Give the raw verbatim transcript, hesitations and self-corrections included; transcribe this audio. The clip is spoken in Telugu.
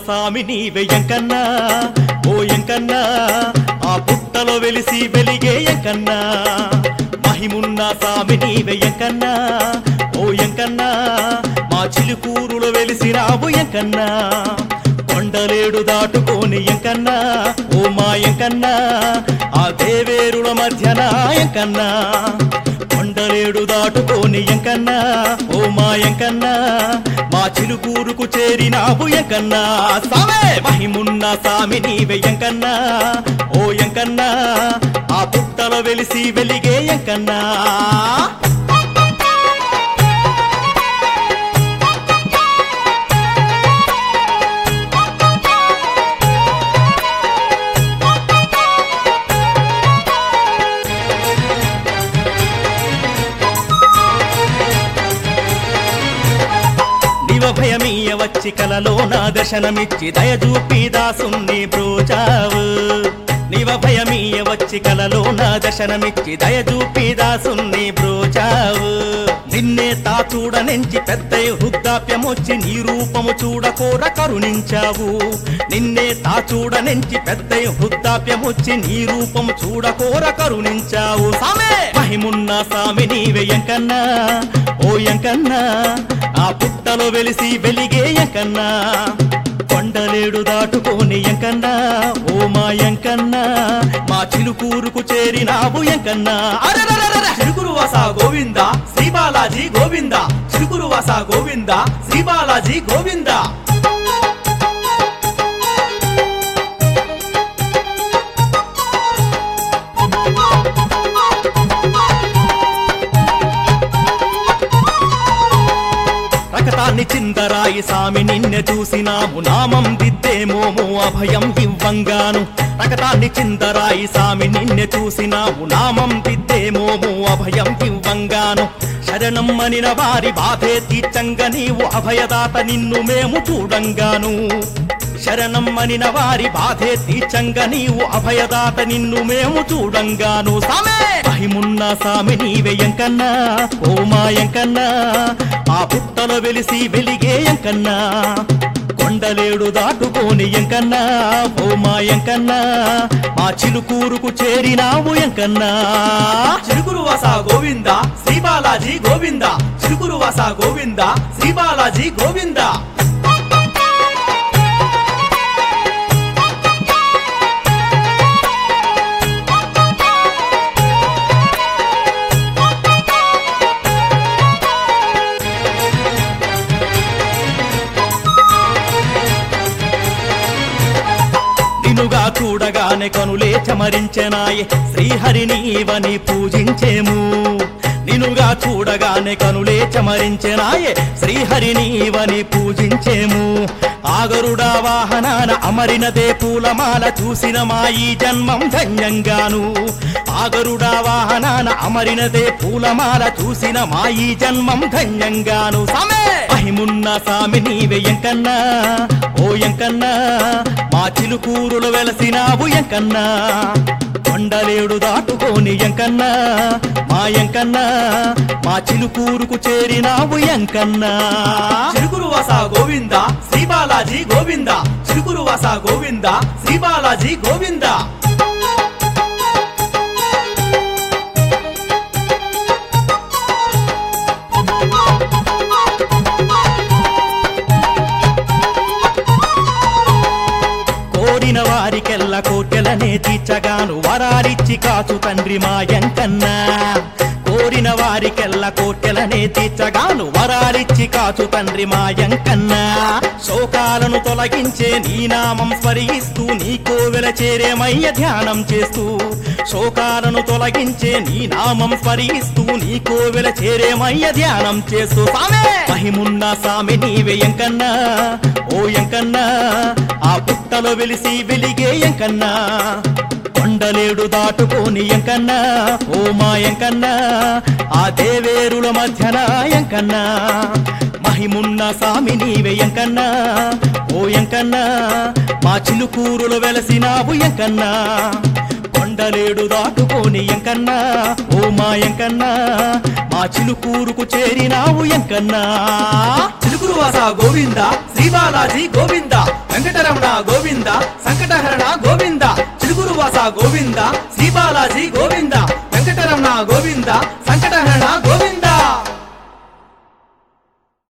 సామి నీవే ఎంకన్నా ఓ ఎంకన్నా ఆ పుట్టలో వెలిసి వెలిగే ఎంకన్నా మహిమున్న సామి నీవే ఎంకన్నా ఓ ఎంకన్నా మా చిలుకూరులో వెలిసిరావు ఎంకన్నా కొండలేడు దాటుకోని ఎంకన్నా ఓ మా ఎంకన్నా ఆ దేవేరుల మధ్యన ఎంకన్నా కొండలేడు దాటుకోని ఎంకన్నా ఓ మా ఎంకన్నా మా చిలుకూరుకు చేరినావు ఎంకన్నా సామే మహిమున్న సామి నీవే ఎంకన్నా ఓ ఎంకన్నా ఆ పుట్టలో వెలిసి వెలిగే ఎంకన్నా భయమీయ వచ్చి కలలో నా దర్శనమిచ్చి దయచూపి దాసుని బ్రోచావు నీవ భయమీయ వచ్చి కలలో నా దర్శనమిచ్చి దయచూపి దాసుని బ్రోచావు నిన్నే తా చూడనెంచి పెద్ద వృద్ధాప్యమొచ్చి నీ రూపము చూడకోర కరుణించావు నిన్నే తా చూడనెంచి పెద్ద వృద్ధాప్యమొచ్చి నీ రూపము చూడకోర కరుణించావు సామే మహిమున్న సామి నీవే ఎంకన్నా ఓ ఎంకన్నా ఆ పుట్టలో వెలిసి వెలిగే ఎంకన్నా కొండలేడు దాటుకోని ఎంకన్నా ఓ మా ఎంకన్నా మా చిలుకూరుకు చేరినావు ఎంకన్నా చిలుకూరు వాస గోవింద శ్రీ బాలాజీ గోవింద చిలుకూరు వాస గోవింద శ్రీ బాలాజీ గోవింద రకతాన్ని చిందరాయి సామి నిన్నె చూసినాము నామం దిద్దేమోము అభయం ఇవ్వంగాను రకతాన్ని చిందరాయి సామి నిన్నె చూసినాము నామం దిద్దేమోము అభయం ఇవ్వంగాను శరణం మనిన వారి బాధే తీర్చంగా నీవు అభయదాత నిన్ను మేము చూడంగాను శరణం మనిన వారి బాధే తీర్చంగా నీవు అభయదాత నిన్ను మేము చూడంగాను సామే మహిమున్న సామి నీవే ఎంకన్నా ఓ మా ఎంకన్నా ఆ పుట్టలో వెలిసి వెలిగే ఎంకన్నా కొండలేడు దాటుకోని ఎంకన్నా ఓ మా ఎంకన్నా మా చిలుకూరుకు చేరినావు ఎంకన్నా చిలుకూరు వాస గోవింద శ్రీ బాలాజీ గోవింద చిలుకూరు వాస గోవింద శ్రీ బాలాజీ గోవింద నిన్నుగా చూడగానే కనులే చమరించెనాయే శ్రీహరినీవని పూజించేము నిన్నుగా చూడగానే కనులే చమరించెనాయే శ్రీహరినీవని పూజించేము ఆగరుడా వాహనాన అమరినదే పూలమాల చూసిన మా ఈ జన్మం ధన్యంగాను ఆగరుడా వాహనాన అమరినదే పూలమాల చూసిన మా ఈ జన్మం ధన్యంగాను సామే మహిమున్న సామి నీవే ఎంకన్నా ఓ ఎంకన్నా మా చిలుకూరులో వెలసినావు ఎంకన్నా కొండలేడు దాటుకోని ఎంకన్నా మా ఎంకన్నా మా చిలుకూరుకు చేరినావు ఎంకన్నా చిలుకూరు వాస గోవింద శ్రీ బాలాజీ గోవింద చిలుకూరు వాస గోవింద శ్రీ బాలాజీ గోవింద కోరిన వారికెల్ల కోటెలనే తీర్చగాను వరాలిచ్చి కాచు తండ్రి మా ఎంకన్నా కోరిన వారికెల్ల కోటెలనే తీర్చగాను వరాలిచ్చి కాచు తండ్రి మా ఎంకన్నా శోకాలను తొలగించే నీ నామం స్మరిస్తూ నీ కోవెల చేరేమయ్య ధ్యానం చేస్తూ శోకాలను తొలగించే నీ నామం స్మరిస్తూ నీ కోవెల చేరేమయ్య ధ్యానం చేస్తూ సామే మహిమున్న సామి నీవే ఎంకన్నా ఓ ఎంకన్నా ఆ పుట్టలో వెలిసి వెలిగే ఎంకన్నా కొండలేడు దాటుకోని ఎంకన్నా ఓ మా ఎంకన్నా ఆ దేవేరుల మధ్యన ఎంకన్నా మహిమున్న సామి నీవే ఎంకన్నా ఓ ఎంకన్నా మా చిలుకూరులో వెలసినావు ఎంకన్నా కొండలేడు దాటుకోని ఎంకన్నా ఓ మా ఎంకన్నా మా చిలుకూరుకు చేరినావు ఎంకన్నా చిలుకూరు వాస గోవింద శ్రీ బాలాజీ గోవింద వెంకట వెంకటరమణ గోవింద సంకటహరణ గోవింద చిలుకురు వాస గోవింద శ్రీ బాలాజీ గోవింద